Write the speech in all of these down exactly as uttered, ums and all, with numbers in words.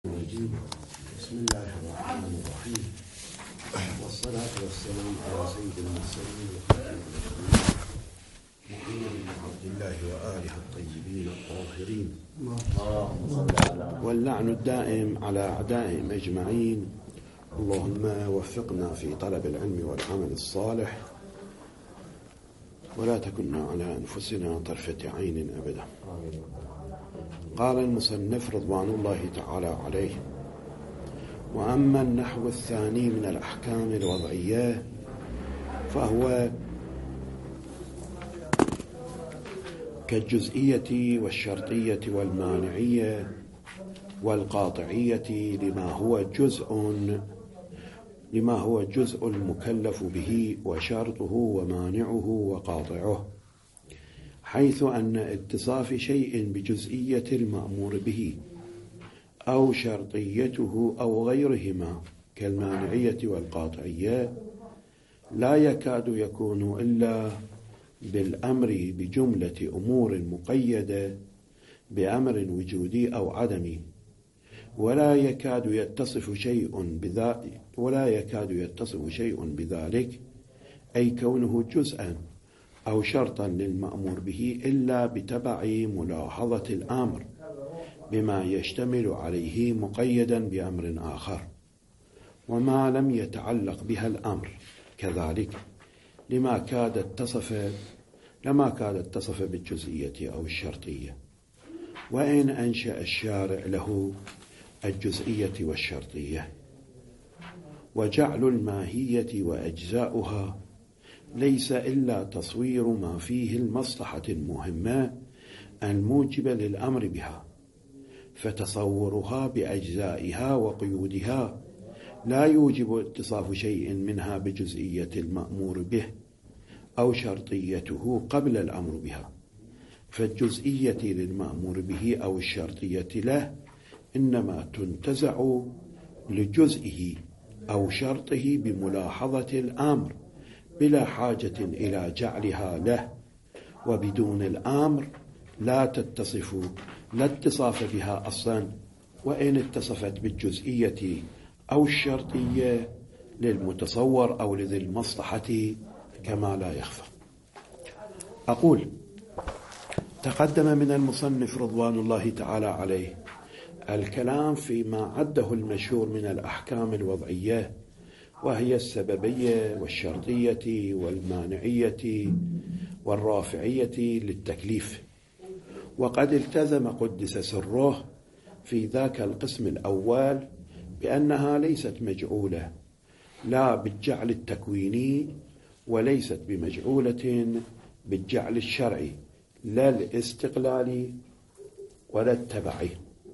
بسم الله الرحمن الرحيم، والصلاة والسلام على سيد المرسلين محمد بن عبد الله وآله الطيبين الطاهرين، واللعن الدائم على أعدائهم أجمعين. اللهم وفقنا في طلب العلم والعمل الصالح، ولا تكلنا على أنفسنا طرفة عين أبدا. قال المصنف رضوان الله تعالى عليه: وأما النحو الثاني من الأحكام الوضعية فهو كالجزئية والشرطية والمانعية والقاطعية لما هو جزء لما هو جزء المكلف به وشرطه ومانعه وقاطعه، حيث أن اتصاف شيء بجزئية المأمور به أو شرطيته أو غيرهما كالمانعية والقاطعية لا يكاد يكون إلا بالأمر بجملة أمور مقيدة بأمر وجودي أو عدمي، ولا يكاد يتصف شيء بذلك ولا يكاد يتصف شيء بذلك أي كونه جزءا أو شرطا للمأمور به إلا بتبع ملاحظة الأمر بما يشتمل عليه مقيدا بأمر آخر، وما لم يتعلق بها الأمر كذلك لما كاد اتصف لما كاد اتصف بالجزئية أو الشرطية، وإن أنشأ الشارع له الجزئية والشرطية. وجعل الماهية وأجزاؤها ليس إلا تصوير ما فيه المصلحة المهمة الموجبة للأمر بها، فتصورها بأجزائها وقيودها لا يوجب اتصاف شيء منها بجزئية المأمور به أو شرطيته قبل الأمر بها، فالجزئية للمأمور به أو الشرطية له إنما تنتزع لجزئه أو شرطه بملاحظة الأمر بلا حاجة إلى جعلها له، وبدون الأمر لا تتصف لا اتصاف بها أصلا، وإن اتصفت بالجزئية أو الشرطية للمتصور أو لذي المصلحة كما لا يخفى. أقول: تقدم من المصنف رضوان الله تعالى عليه الكلام فيما عده المشهور من الأحكام الوضعية، وهي السببية والشرطية والمانعية والرافعية للتكليف، وقد التزم قدس سره في ذاك القسم الأول بأنها ليست مجعولة لا بالجعل التكويني، وليست بمجعولة بالجعل الشرعي، لا الاستقلالي ولا التبعي.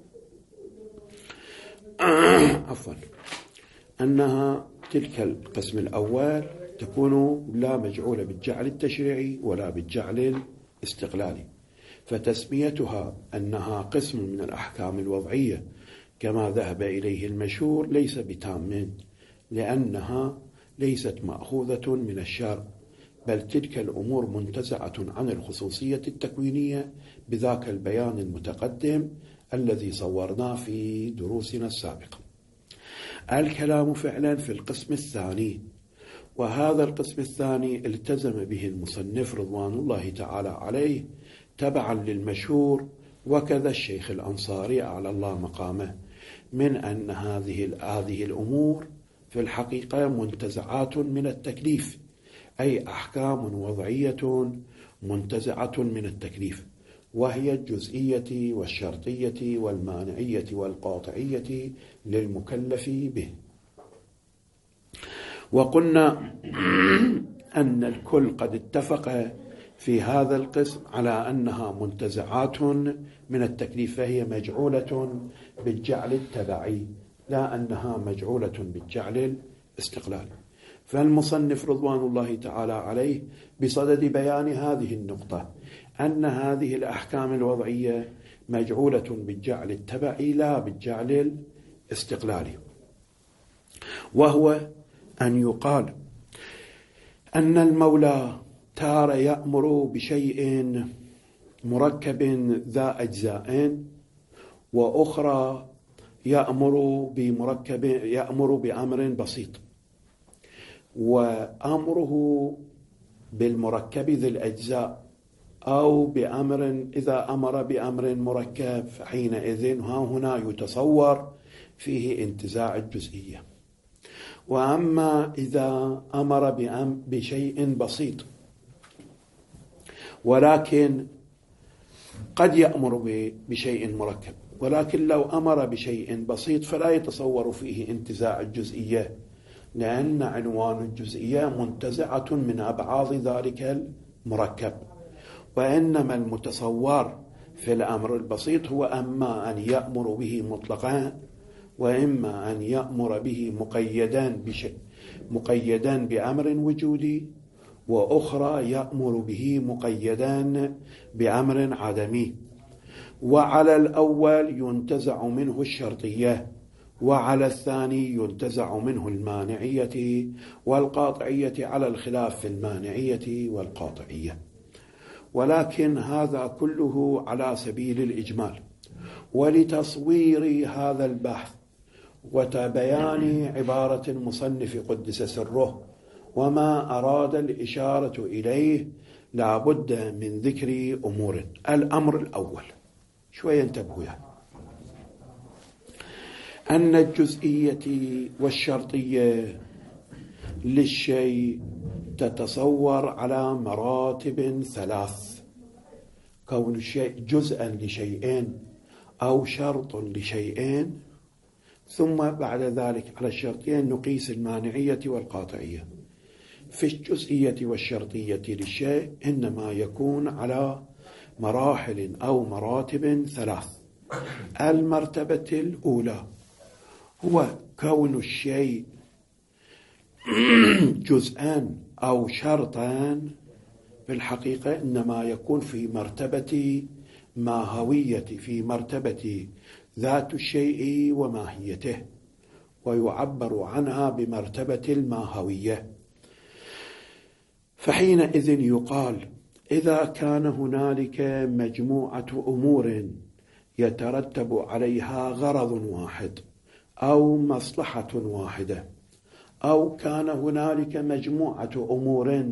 عفوا أنها تلك القسم الأول تكون لا مجعولة بالجعل التشريعي ولا بالجعل الاستقلالي، فتسميتها أنها قسم من الأحكام الوضعية كما ذهب إليه المشهور ليس بتام، لأنها ليست مأخوذة من الشرع، بل تلك الأمور منتزعة عن الخصوصية التكوينية بذاك البيان المتقدم الذي صورناه في دروسنا السابقة. الكلام فعلا في القسم الثاني، وهذا القسم الثاني التزم به المصنف رضوان الله تعالى عليه تبعا للمشهور، وكذا الشيخ الأنصاري أعلى الله مقامه، من أن هذه هذه الأمور في الحقيقة منتزعات من التكليف، أي أحكام وضعية منتزعة من التكليف، وهي الجزئية والشرطية والمانعية والقاطعية للمكلف به. وقلنا أن الكل قد اتفق في هذا القسم على أنها منتزعات من التكليف، فهي مجعولة بالجعل التبعي لا أنها مجعولة بالجعل الاستقلالي. فالمصنف رضوان الله تعالى عليه بصدد بيان هذه النقطة، أن هذه الأحكام الوضعية مجعولة بالجعل التبعي لا بالجعل الاستقلالي، وهو أن يقال أن المولى تارة يأمر بشيء مركب ذا أجزاء، وأخرى يأمر بمركب يأمر بأمر بسيط، وأمره بالمركب ذي الأجزاء أو بأمر إذا أمر بأمر مركب فحينئذ ها هنا يتصور فيه انتزاع الجزئية. وأما إذا أمر بشيء بسيط ولكن قد يأمر بشيء مركب، ولكن لو أمر بشيء بسيط فلا يتصور فيه انتزاع الجزئية، لأن عنوان الجزئية منتزعة من أبعاض ذلك المركب. وإنما المتصور في الأمر البسيط هو أما أن يأمر به مطلقا، وإما أن يأمر به مقيدا بشيء مقيدا بأمر وجودي، وأخرى يأمر به مقيدا بأمر عدمي. وعلى الأول ينتزع منه الشرطية، وعلى الثاني ينتزع منه المانعية والقاطعية، على الخلاف في المانعية والقاطعية. ولكن هذا كله على سبيل الإجمال، ولتصوير هذا البحث وتبيان عبارة المصنف قدس سره وما أراد الإشارة إليه لا بد من ذكر أمور. الأمر الأول شوية انتبهوا يعني أن الجزئية والشرطية للشيء تتصور على مراتب ثلاث: كون الشيء جزءا لشيئين أو شرط لشيئين، ثم بعد ذلك على الشرطين نقيس المانعية والقاطعية. في الجزئية والشرطية للشيء إنما يكون على مراحل أو مراتب ثلاث. المرتبة الأولى هو كون الشيء جزءان أو شرطان، في الحقيقة إنما يكون في مرتبة ماهوية، في مرتبة ذات الشيء وماهيته، ويعبر عنها بمرتبة الماهوية. فحينئذ يقال إذا كان هنالك مجموعة أمور يترتب عليها غرض واحد أو مصلحة واحدة، أو كان هنالك مجموعة أمور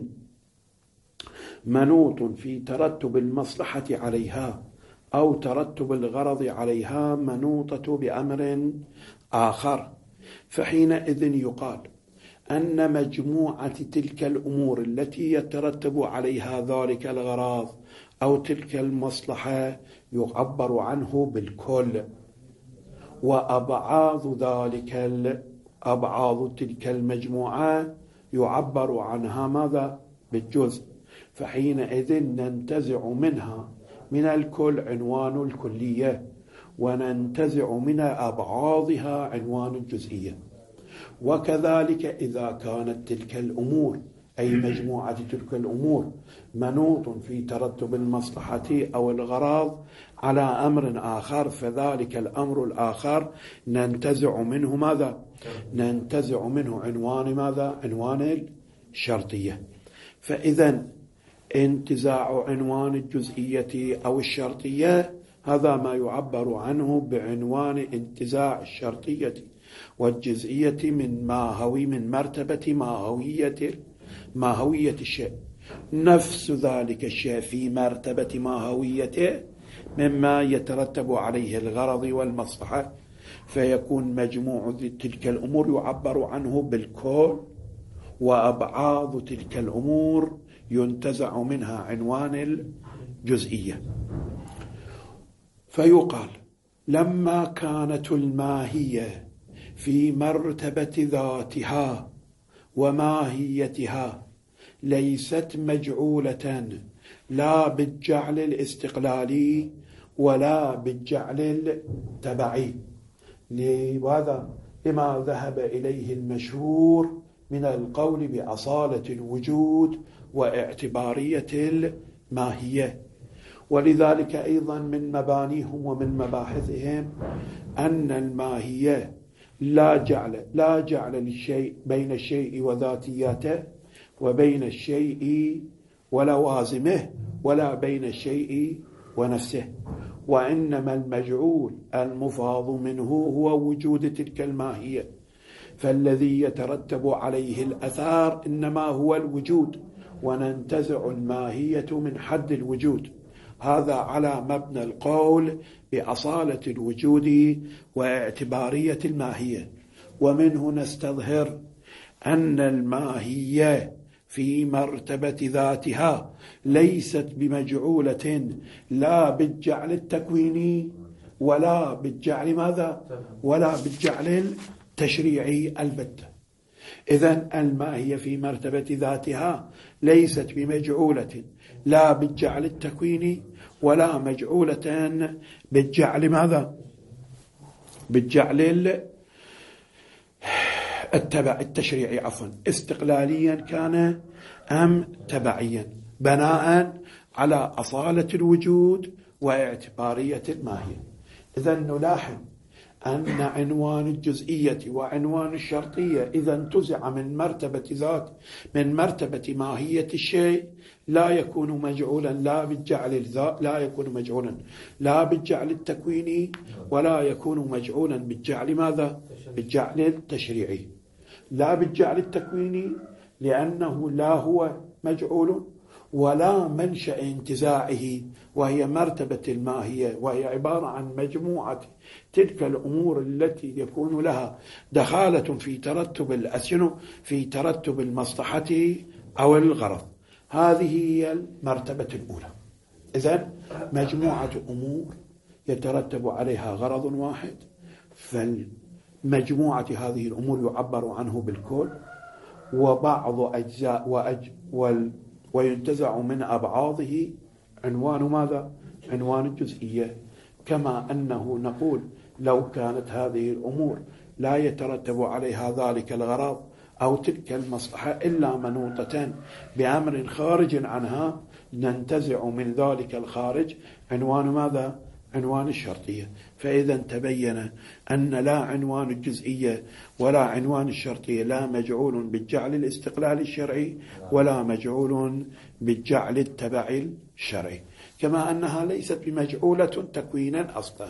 منوط في ترتب المصلحة عليها أو ترتب الغرض عليها منوطة بأمر آخر، فحينئذ يقال أن مجموعة تلك الأمور التي يترتب عليها ذلك الغرض أو تلك المصلحة يعبر عنه بالكل، وأبعاض ذلك أبعاض تلك المجموعة يعبر عنها ماذا؟ بالجزء. فحينئذ ننتزع منها من الكل عنوان الكلية، وننتزع من أبعاضها عنوان الجزئية. وكذلك إذا كانت تلك الأمور أي مجموعة تلك الأمور منوط في ترتب المصلحة أو الغرض على أمر آخر، فذلك الأمر الآخر ننتزع منه ماذا؟ ننتزع منه عنوان ماذا؟ عنوان الشرطية. فإذا انتزاع عنوان الجزئية أو الشرطية هذا ما يعبر عنه بعنوان انتزاع الشرطية والجزئية من ماهوي من مرتبة ماهوية ماهوية الشيء. نفس ذلك الشيء في مرتبة ماهويته مما يترتب عليه الغرض والمصلحة، فيكون مجموع تلك الأمور يعبر عنه بالكل، وأبعاض تلك الأمور ينتزع منها عنوان الجزئية. فيقال لما كانت الماهية في مرتبة ذاتها وماهيتها ليست مجعولة لا بالجعل الاستقلالي ولا بالجعل التبعي، لماذا؟ لما ذهب إليه المشهور من القول بأصالة الوجود واعتبارية الماهية. ولذلك أيضا من مبانيهم ومن مباحثهم أن الماهية لا جعل لا جعل للشيء بين الشيء وذاتياته، وبين الشيء ولوازمه، ولا بين الشيء ونفسه. وإنما المجعول المفاض منه هو وجود تلك الماهية، فالذي يترتب عليه الأثار إنما هو الوجود، وننتزع الماهية من حد الوجود. هذا على مبنى القول بأصالة الوجود واعتبارية الماهية. ومنه نستظهر أن الماهية في مرتبة ذاتها ليست بمجعولة لا بالجعل التكويني ولا بالجعل ماذا؟ ولا بالجعل التشريعي البتة. إذن الماهية في مرتبة ذاتها ليست بمجعولة لا بالجعل التكويني ولا مجعولة بالجعل ماذا؟ بالجعل التبع التشريعي عفوا، استقلاليا كان أم تبعيا، بناء على أصالة الوجود واعتبارية الماهية. إذن نلاحظ أن عنوان الجزئية وعنوان الشرطية إذا انتزع من مرتبة ذات من مرتبة ماهية الشيء لا يكون مجعولا لا بالجعل الذات لا يكون مجعولا لا بالجعل التكويني ولا يكون مجعولا بالجعل ماذا؟ بالجعل التشريعي. لا بالجعل التكويني لأنه لا هو مجعول ولا منشأ انتزاعه، وهي مرتبة الماهية، وهي عبارة عن مجموعة تلك الأمور التي يكون لها دخالة في ترتب الأسن في ترتب المصلحة أو الغرض. هذه هي المرتبة الأولى. إذن مجموعة أمور يترتب عليها غرض واحد، فالمجموعة هذه الأمور يعبر عنه بالكل، وبعض أجزاء وأج وال وينتزع من أبعاضه عنوان ماذا؟ عنوان الجزئية. كما أنه نقول لو كانت هذه الأمور لا يترتب عليها ذلك الغرض أو تلك المصلحة إلا منوطة بأمر خارج عنها، ننتزع من ذلك الخارج عنوان ماذا؟ عنوان الشرطية. فإذا تبين أن لا عنوان الجزئية ولا عنوان الشرطية لا مجعول بالجعل الاستقلالي الشرعي ولا مجعول بالجعل التبعي الشرعي، كما أنها ليست بمجعولة تكوينا أصلا.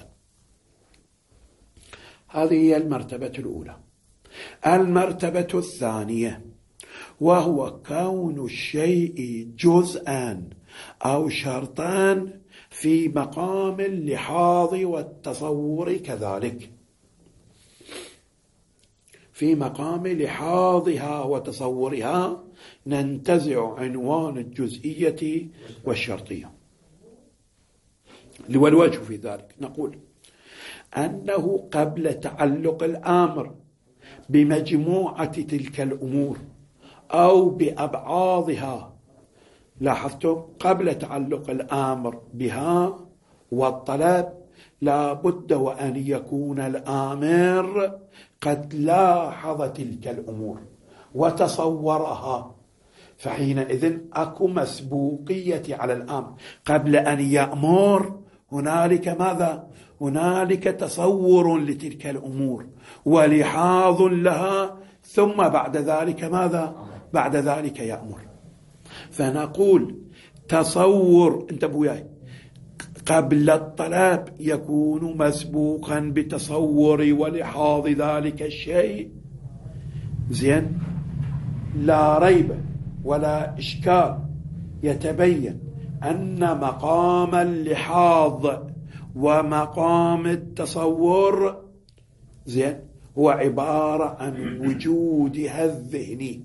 هذه هي المرتبة الأولى. المرتبة الثانية وهو كون الشيء جزءا أو شرطان في مقام اللحاظ والتصور، كذلك في مقام لحاظها وتصورها ننتزع عنوان الجزئية والشرطية. والوجه في ذلك نقول أنه قبل تعلق الأمر بمجموعة تلك الأمور أو بأبعاضها، لاحظتم قبل تعلق الأمر بها والطلب لا بد وأن يكون الآمر قد لاحظ تلك الأمور وتصورها، فحينئذ أكو مسبوقية على الأمر. قبل أن يأمر هنالك ماذا؟ هنالك تصور لتلك الأمور ولحاظ لها، ثم بعد ذلك ماذا؟ بعد ذلك يأمر. فنقول تصور انتبهوا وياي قبل الطلب يكون مسبوقا بتصور ولحاظ ذلك الشيء. زين، لا ريب ولا إشكال، يتبين أن مقام اللحاظ ومقام التصور زين هو عبارة عن وجودها الذهني،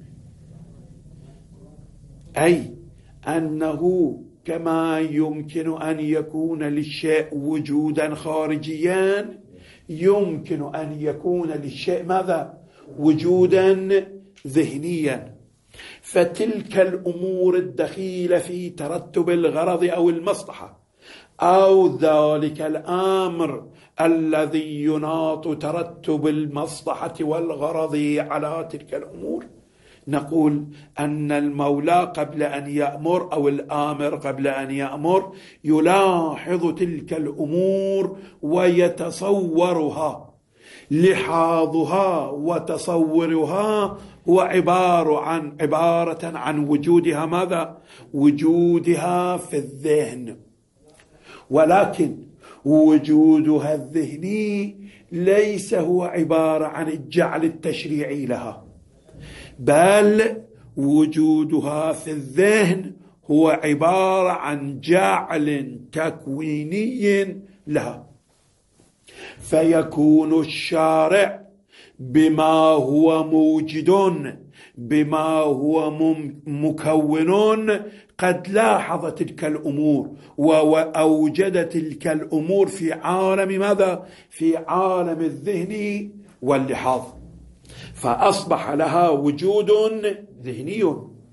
أي أنه كما يمكن أن يكون للشيء وجودا خارجيا يمكن أن يكون للشيء ماذا؟ وجودا ذهنيا. فتلك الأمور الدخيلة في ترتب الغرض أو المصلحة أو ذلك الأمر الذي يناط ترتب المصلحة والغرض على تلك الأمور، نقول أن المولى قبل أن يأمر أو الآمر قبل أن يأمر يلاحظ تلك الأمور ويتصورها. لحاظها وتصورها هو عبارة عن عبارة عن وجودها ماذا؟ وجودها في الذهن. ولكن وجودها الذهني ليس هو عبارة عن الجعل التشريعي لها، بل وجودها في الذهن هو عبارة عن جعل تكويني لها. فيكون الشارع بما هو موجد، بما هو مكون، قد لاحظ تلك الأمور وأوجد تلك الأمور في عالم ماذا؟ في عالم الذهن واللحاظ، فأصبح لها وجود ذهني.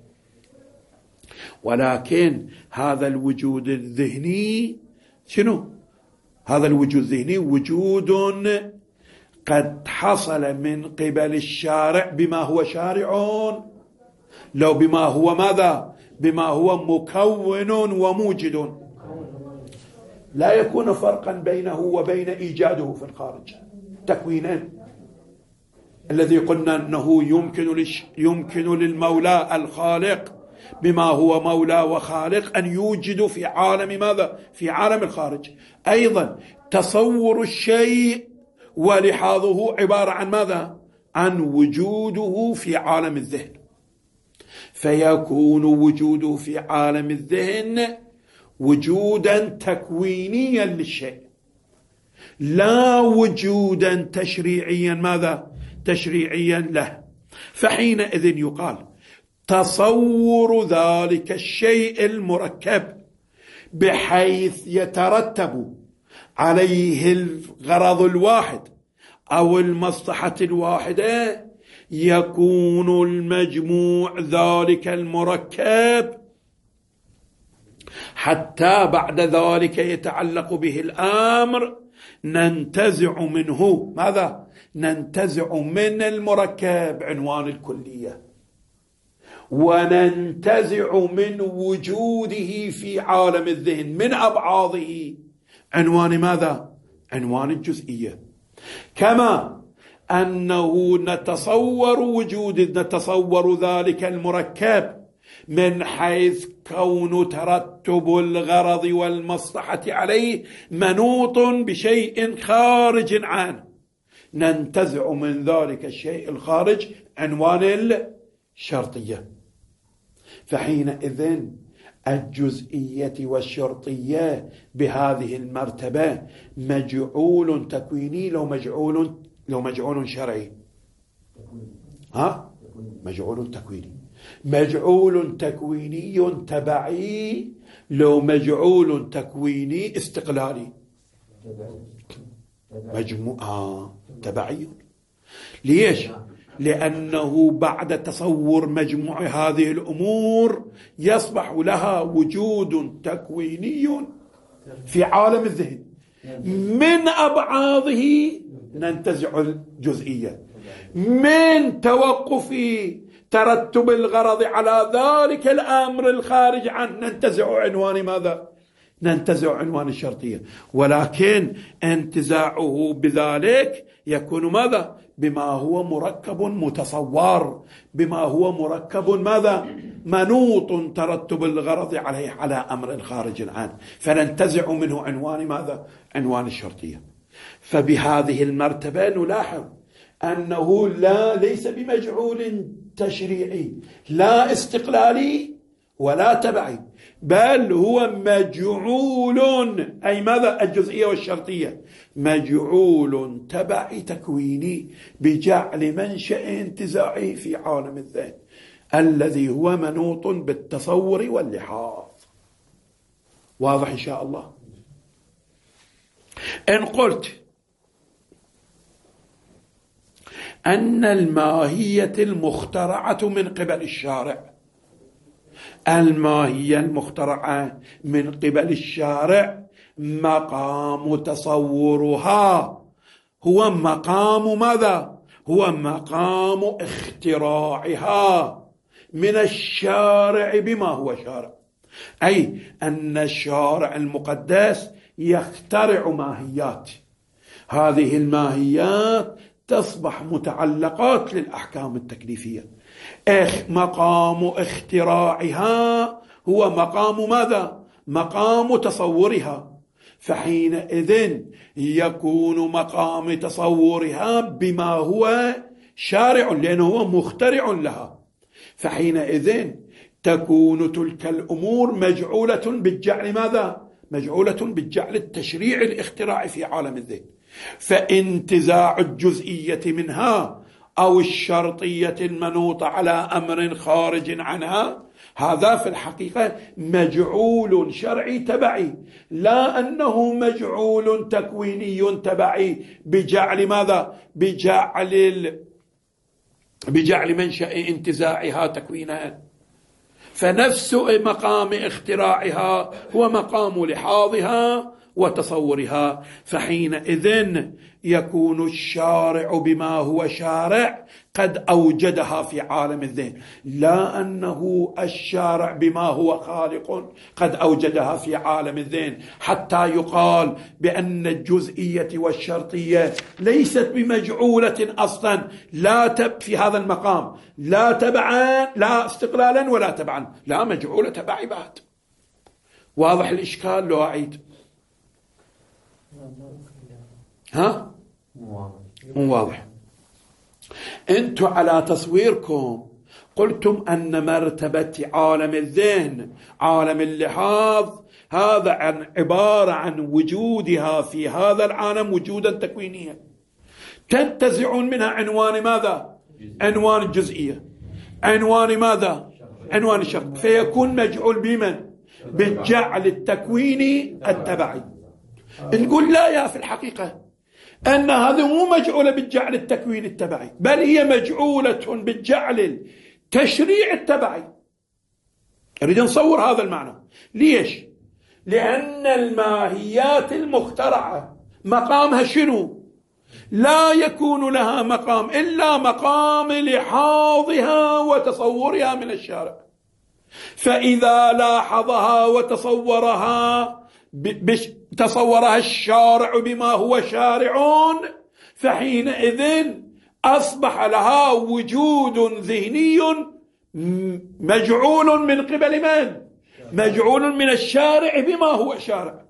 ولكن هذا الوجود الذهني شنو؟ هذا الوجود الذهني وجود قد حصل من قبل الشارع بما هو شارع، لو بما هو ماذا؟ بما هو مكون وموجد، لا يكون فرقا بينه وبين إيجاده في الخارج. تكوينين الذي قلنا أنه يمكن, لش يمكن للمولى الخالق بما هو مولى وخالق أن يوجد في عالم ماذا؟ في عالم الخارج. أيضا تصور الشيء ولحاظه عبارة عن ماذا؟ عن وجوده في عالم الذهن. فيكون وجوده في عالم الذهن وجودا تكوينيا للشيء، لا وجودا تشريعيا ماذا؟ تشريعيا له. فحينئذ يقال تصور ذلك الشيء المركب بحيث يترتب عليه الغرض الواحد أو المصلحة الواحدة، يكون المجموع ذلك المركب حتى بعد ذلك يتعلق به الأمر ننتزع منه ماذا؟ ننتزع من المركب عنوان الكلية، وننتزع من وجوده في عالم الذهن من أبعاضه عنوان ماذا؟ عنوان الجزئية. كما أنه نتصور وجود نتصور ذلك المركب من حيث كون ترتب الغرض والمصلحة عليه منوط بشيء خارج عنه، ننتزع من ذلك الشيء الخارج عنوان الشرطية. فحينئذ الجزئية والشرطية بهذه المرتبة مجعول تكويني لو مجعول لو مجعول شرعي. ها؟ مجعول تكويني. مجعول تكويني تبعي لو مجعول تكويني استقلالي. مجموعة آه. تبعي. ليش؟ لأنه بعد تصور مجموع هذه الأمور يصبح لها وجود تكويني في عالم الذهن، من أبعاضه ننتزع الجزئية، من توقف ترتب الغرض على ذلك الأمر الخارج عنه ننتزع عنوان ماذا؟ ننتزع عنوان الشرطية. ولكن انتزاعه بذلك يكون ماذا؟ بما هو مركب متصور، بما هو مركب ماذا؟ منوط ترتب الغرض عليه على أمر خارج عنه، فننتزع منه عنوان ماذا؟ عنوان الشرطية. فبهذه المرتبة نلاحظ أنه لا ليس بمجعول تشريعي لا استقلالي ولا تبعي، بل هو مجعول، أي ماذا؟ الجزئية والشرطية، مجعول تبعي تكويني بجعل منشأ انتزاعي في عالم الذهن الذي هو منوط بالتصور واللحاظ. واضح إن شاء الله؟ إن قلت أن الماهية المخترعة من قبل الشارع، الماهية المخترعة من قبل الشارع مقام تصورها هو مقام ماذا؟ هو مقام اختراعها من الشارع بما هو شارع، أي أن الشارع المقدس يخترع ماهيات، هذه الماهيات تصبح متعلقات للأحكام التكليفية. إخ مقام اختراعها هو مقام ماذا؟ مقام تصورها. فحينئذ يكون مقام تصورها بما هو شارع، لأنه هو مخترع لها. فحينئذ تكون تلك الأمور مجعولة بالجعل ماذا؟ مجعولة بالجعل التشريع الاختراعي في عالم الذهن. فانتزاع الجزئية منها أو الشرطية المنوطة على أمر خارج عنها، هذا في الحقيقة مجعول شرعي تبعي، لا أنه مجعول تكويني تبعي بجعل ماذا؟ بجعل بجعل منشأ انتزاعها تكوينها. فنفس مقام اختراعها هو مقام لحاظها وتصورها. فحينئذ يكون الشارع بما هو شارع قد أوجدها في عالم الذهن، لا أنه الشارع بما هو خالق قد أوجدها في عالم الذهن، حتى يقال بأن الجزئية والشرطية ليست بمجعولة أصلا، لا تب في هذا المقام، لا تبعا، لا استقلالا ولا تبعا، لا مجعولة تبع بعد. واضح الإشكال لو أعيد؟ ها؟ مو واضح. انتم على تصويركم قلتم أن مرتبة عالم الذهن عالم اللحاظ هذا عن عبارة عن وجودها في هذا العالم وجودا تكوينيا، تنتزعون منها عنوان ماذا؟ عنوان الجزئية، عنوان ماذا؟ عنوان الشرط، فيكون مجعول بمن؟ بالجعل التكويني التبعي. نقول لا يا في الحقيقة أن هذا مو مجعولة بالجعل التكوين التبعي، بل هي مجعولة بالجعل التشريع التبعي. أريد نصور هذا المعنى. ليش؟ لأن الماهيات المخترعة مقامها شنو؟ لا يكون لها مقام إلا مقام لحاظها وتصورها من الشارع. فإذا لاحظها وتصورها تصورها الشارع بما هو شارع، فحينئذ أصبح لها وجود ذهني مجعول من قبل من؟ مجعول من الشارع بما هو شارع،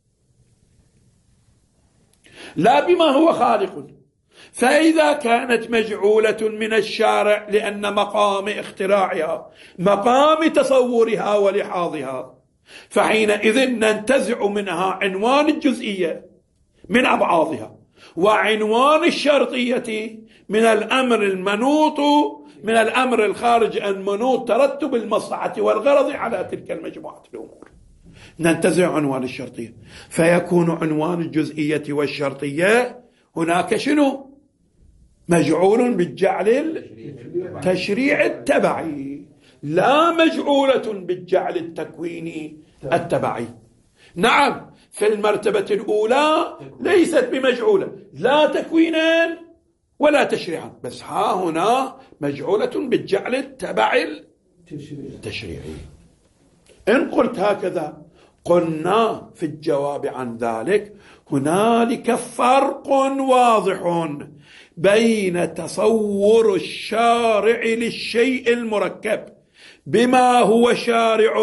لا بما هو خالق. فإذا كانت مجعولة من الشارع لأن مقام اختراعها مقام تصورها ولحاظها، فحينئذ ننتزع منها عنوان الجزئية من أبعاضها، وعنوان الشرطية من الأمر المنوط من الأمر الخارج المنوط ترتب المصلحة والغرض على تلك المجموعة الأمور. ننتزع عنوان الشرطية، فيكون عنوان الجزئية والشرطية هناك شنو؟ مجعول بالجعل التشريع التبعي، لا مجعولة بالجعل التكويني التبعي. نعم في المرتبة الأولى ليست بمجعولة لا تكوينا ولا تشريعا، بس ها هنا مجعولة بالجعل التبعي التشريعي. إن قلت هكذا قلنا في الجواب عن ذلك هنالك فرق واضح بين تصور الشارع للشيء المركب بما هو شارع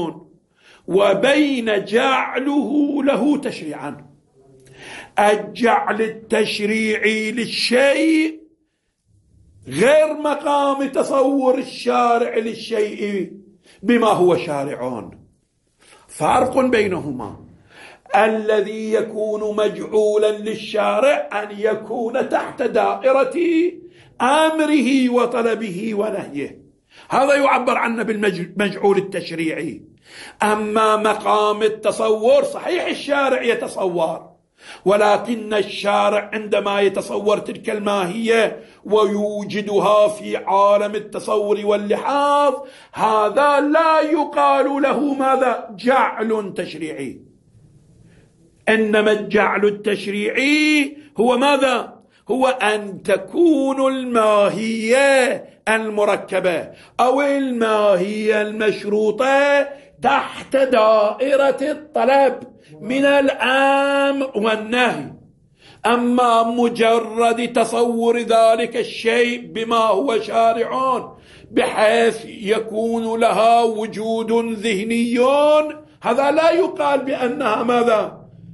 وبين جعله له تشريعا. الجعل التشريعي للشيء غير مقام تصور الشارع للشيء بما هو شارع، فرق بينهما. الذي يكون مجعولا للشارع أن يكون تحت دائرة أمره وطلبه ونهيه، هذا يعبر عنه بالمجعول التشريعي. أما مقام التصور صحيح الشارع يتصور، ولكن الشارع عندما يتصور تلك الماهية ويوجدها في عالم التصور واللحاظ هذا لا يقال له ماذا؟ جعل تشريعي. إنما الجعل التشريعي هو ماذا؟ هو أن تكون الماهية المركبة أو الماهية المشروطة تحت دائرة الطلب من الأمر والنهي. أما مجرد تصور ذلك الشيء بما هو شارع بحيث يكون لها وجود ذهني، هذا لا يقال بأنها ماذا؟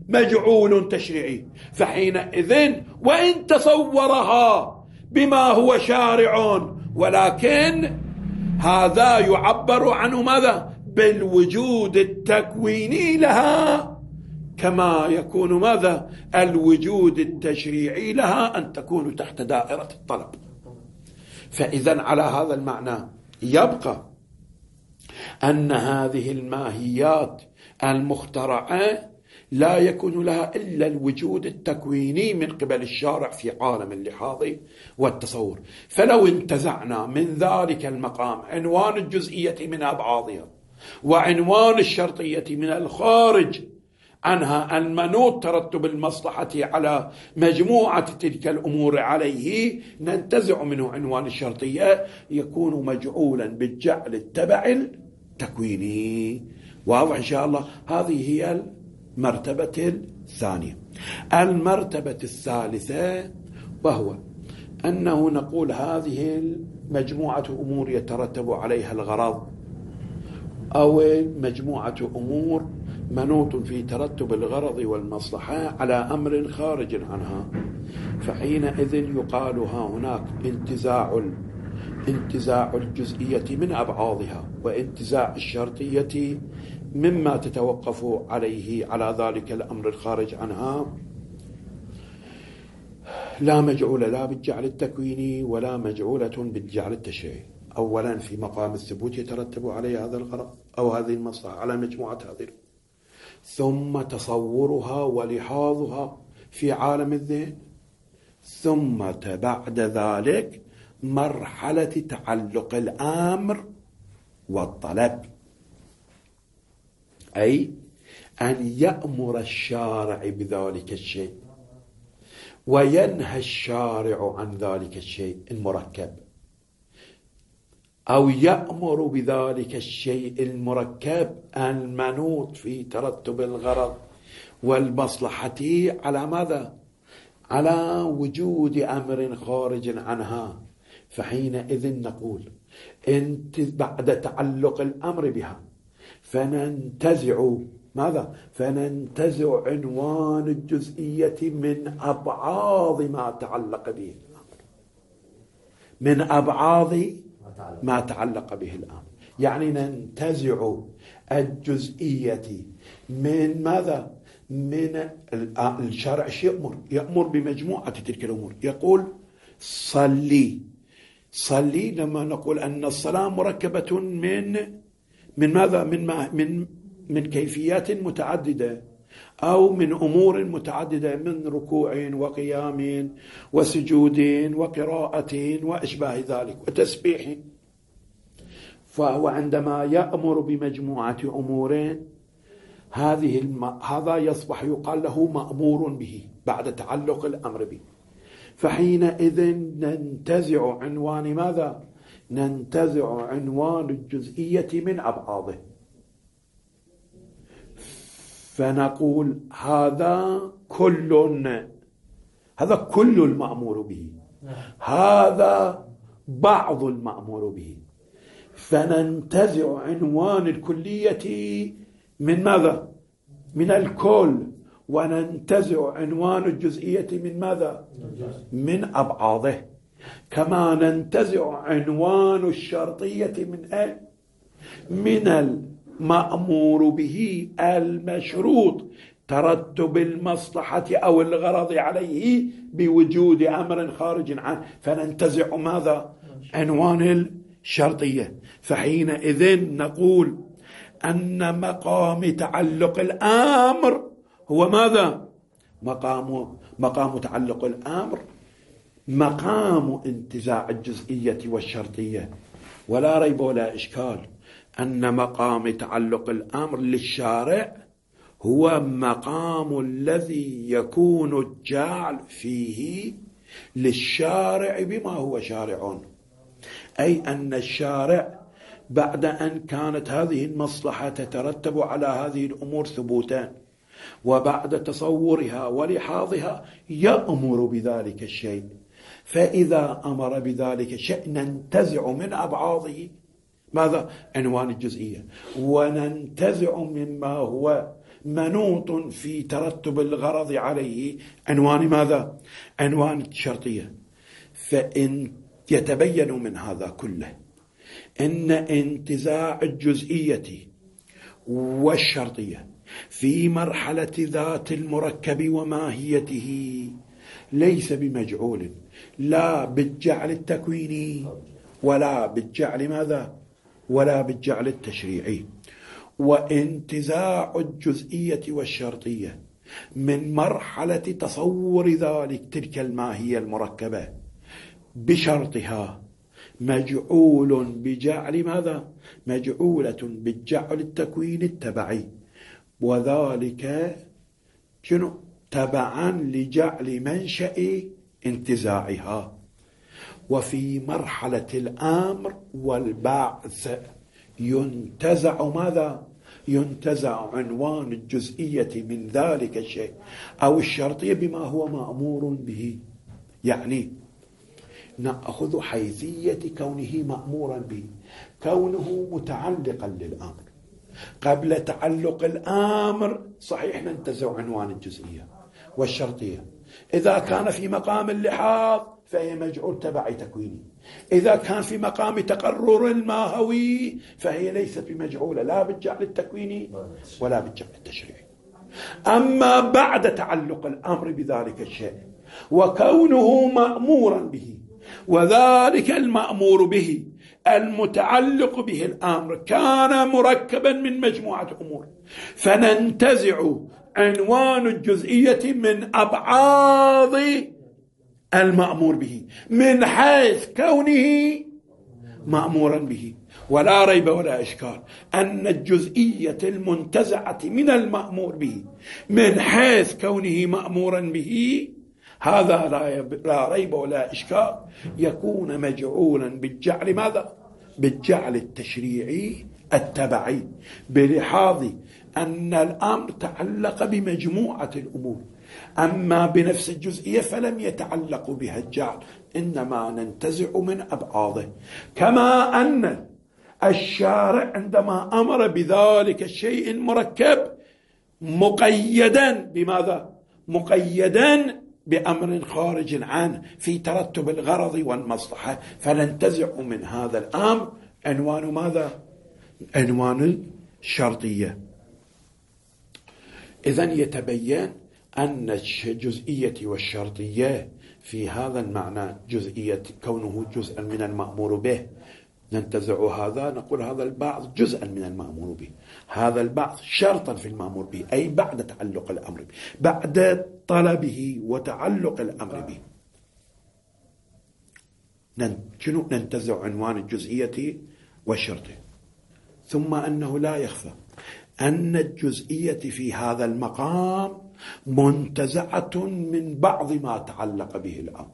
مجعول تشريعي، فحينئذ وإن تصورها بما هو شارع، ولكن هذا يعبر عنه ماذا؟ بالوجود التكويني لها، كما يكون ماذا؟ الوجود التشريعي لها أن تكون تحت دائرة الطلب. فإذا على هذا المعنى يبقى أن هذه الماهيات المخترعة لا يكون لها إلا الوجود التكويني من قبل الشارع في عالم اللحاظ والتصور. فلو انتزعنا من ذلك المقام عنوان الجزئية من أبعاضها وعنوان الشرطية من الخارج عنها المنوط ترتب المصلحة على مجموعة تلك الأمور عليه، ننتزع منه عنوان الشرطية، يكون مجعولا بالجعل التبع التكويني. واضح إن شاء الله؟ هذه هي المرتبة الثانية. المرتبة الثالثة وهو أنه نقول هذه مجموعة أمور يترتب عليها الغرض، أو مجموعة أمور منوط في ترتب الغرض والمصلحة على أمر خارج عنها، فحينئذ يقال ها هناك انتزاع انتزاع الجزئية من أبعاضها وانتزاع الشرطية مما تتوقف عليه على ذلك الأمر الخارج عنها، لا مجعول لا بالجعل التكويني ولا مجعولة بالجعل التشريعي. أولا في مقام الثبوت يترتب عليه هذا الغرض أو هذه المصلحة على مجموعة هذه، ثم تصورها ولحاظها في عالم الذهن، ثم بعد ذلك مرحلة تعلق الأمر والطلب، أي أن يأمر الشارع بذلك الشيء وينهى الشارع عن ذلك الشيء المركب، أو يأمر بذلك الشيء المركب المنوط في ترتب الغرض والمصلحة على ماذا؟ على وجود أمر خارج عنها. فحينئذ نقول انت بعد تعلق الأمر بها فننتزع ماذا؟ فننتزع عنوان الجزئية من أبعاض ما تعلق به الأمر، من أبعاض ما تعلق به الأمر، يعني ننتزع الجزئية من ماذا؟ من الشرع. يأمر يأمر بمجموعة تلك الأمور، يقول صلي صلي، لما نقول أن الصلاة مركبة من من ماذا؟ من ما من من كيفيات متعددة أو من أمور متعددة، من ركوع وقيام وسجود وقراءة وأشباه ذلك وتسبيح. فهو عندما يأمر بمجموعة أمور هذه الم... هذا يصبح يقال له مأمور به بعد تعلق الأمر به. فحينئذ ننتزع عنوان ماذا؟ ننتزع عنوان الجزئية من أبعاضه، فنقول هذا كل هذا كل المأمور به، هذا بعض المأمور به، فننتزع عنوان الكلية من ماذا؟ من الكل، وننتزع عنوان الجزئية من ماذا؟ من أبعاضه. كما ننتزع عنوان الشرطية من أين؟ من المأمور به المشروط ترتب المصلحة أو الغرض عليه بوجود أمر خارج عنه، فننتزع ماذا؟ عنوان الشرطية. فحينئذ نقول أن مقام تعلق الأمر هو ماذا؟ مقام مقام تعلق الأمر مقام انتزاع الجزئية والشرطية، ولا ريب ولا إشكال أن مقام تعلق الأمر للشارع هو مقام الذي يكون الجعل فيه للشارع بما هو شارع، أي أن الشارع بعد أن كانت هذه المصلحة تترتب على هذه الأمور ثبوتا، وبعد تصورها ولحاظها يأمر بذلك الشيء، فإذا أمر بذلك الشيء ننتزع من أبعاضه ماذا؟ عنوان الجزئية، وننتزع مما هو منوط في ترتب الغرض عليه عنوان ماذا؟ عنوان الشرطية. فإن يتبين من هذا كله إن انتزاع الجزئية والشرطية في مرحلة ذات المركب وماهيته ليس بمجعول لا بالجعل التكويني ولا بالجعل ماذا؟ ولا بالجعل التشريعي. وانتزاع الجزئية والشرطية من مرحلة تصور ذلك تلك الماهية المركبة بشرطها مجعول بجعل ماذا؟ مجعولة بالجعل التكوين التبعي، وذلك شنو؟ تبعا لجعل منشأ انتزاعها. وفي مرحلة الأمر والبعث ينتزع ماذا؟ ينتزع عنوان الجزئية من ذلك الشيء أو الشرطية بما هو مأمور به. يعني نأخذ حيثية كونه مأمورا به، كونه متعلقا للأمر. قبل تعلق الأمر صحيح ننتزع عنوان الجزئية والشرطية. إذا كان في مقام اللحاظ فهي مجعول تبعي تكويني، إذا كان في مقام تقرر الماهوي فهي ليست بمجعولة لا بالجعل التكويني ولا بالجعل التشريعي. أما بعد تعلق الأمر بذلك الشيء وكونه مأمورا به، وذلك المأمور به المتعلق به الأمر كان مركبا من مجموعة أمور، فننتزع عنوان الجزئية من أبعاض المأمور به من حيث كونه مأمورا به. ولا ريب ولا إشكال أن الجزئية المنتزعة من المأمور به من حيث كونه مأمورا به هذا لا ريب ولا إشكال يكون مجعولا بالجعل ماذا؟ بالجعل التشريعي التبعي، بلحاظ أن الأمر تعلق بمجموعة الأمور. أما بنفس الجزئية فلم يتعلق بها الجعل، إنما ننتزع من أبعاضه. كما أن الشارع عندما أمر بذلك الشيء المركب مقيدا بماذا؟ مقيدا بأمر خارج عنه في ترتب الغرض والمصلحة، فننتزع من هذا الأمر عنوان ماذا؟ عنوان الشرطية. إذن يتبين أن الجزئية والشرطية في هذا المعنى جزئية كونه جزءا من المأمور به ننتزع هذا، نقول هذا البعض جزءا من المأمور به، هذا البعض شرطا في المأمور به، أي بعد تعلق الأمر به، بعد طلبه وتعلق الأمر به. شنو؟ ننتزع عنوان الجزئية والشرطية. ثم أنه لا يخفى أن الجزئية في هذا المقام منتزعة من بعض ما تعلق به الأمر،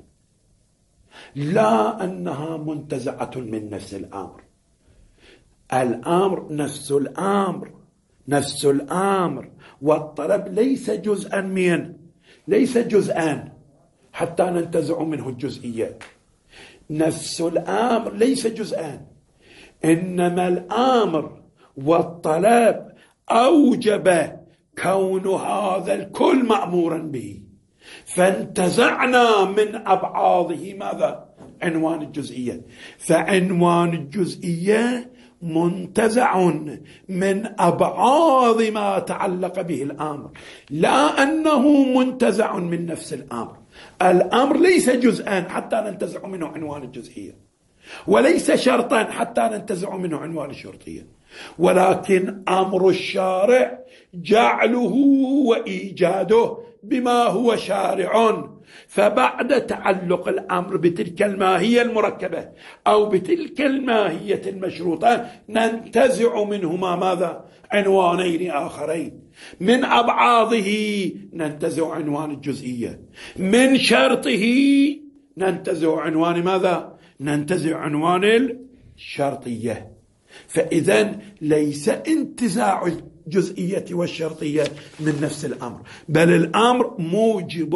لا أنها منتزعة من نفس الأمر. الأمر نفس الأمر نفس الأمر والطلب ليس جزءا من ليس جزءان حتى ننتزع منه الجزئية. نفس الأمر ليس جزءان، إنما الأمر والطلب أوجب كون هذا الكل مأمورا به، فانتزعنا من أبعاضه ماذا؟ عنوان الجزئية. فعنوان الجزئية منتزع من أبعاض ما تعلق به الأمر، لا أنه منتزع من نفس الأمر. الأمر ليس جزءا حتى ننتزع منه عنوان الجزئية، وليس شرطا حتى ننتزع منه عنوان الشرطية، ولكن أمر الشارع جعله وإيجاده بما هو شارع. فبعد تعلق الأمر بتلك الماهية المركبة أو بتلك الماهية المشروطة ننتزع منهما ماذا؟ عنوانين آخرين. من أبعاضه ننتزع عنوان الجزئية، من شرطه ننتزع عنوان ماذا؟ ننتزع عنوان الشرطية. فإذن ليس انتزاع الجزئية والشرطية من نفس الأمر، بل الأمر موجب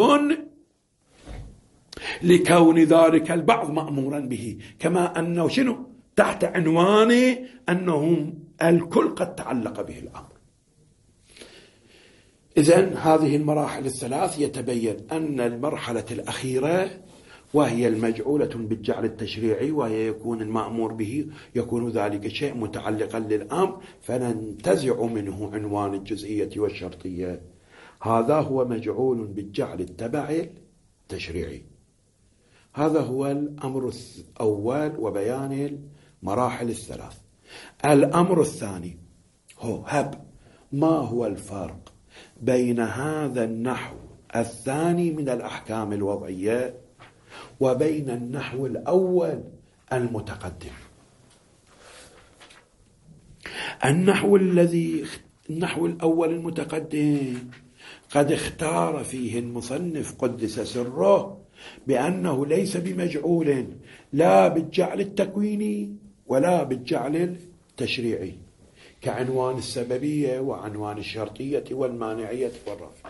لكون ذلك البعض مأمورا به، كما أنه شنو؟ تحت عنوان أنه الكل قد تعلق به الأمر. إذن هذه المراحل الثلاث يتبين أن المرحلة الأخيرة وهي المجعولة بالجعل التشريعي، وهي يكون المأمور به يكون ذلك شيء متعلقا للأمر فننتزع منه عنوان الجزئية والشرطية. هذا هو مجعول بالجعل التبعي التشريعي. هذا هو الأمر الأول وبيان المراحل الثلاث. الأمر الثاني هو هب ما هو الفرق بين هذا النحو الثاني من الأحكام الوضعية وبين النحو الأول المتقدم. النحو الذي النحو الأول المتقدم قد اختار فيه المصنف قدس سره بأنه ليس بمجعول لا بالجعل التكويني ولا بالجعل التشريعي، كعنوان السببية وعنوان الشرطية والمانعية والرفع.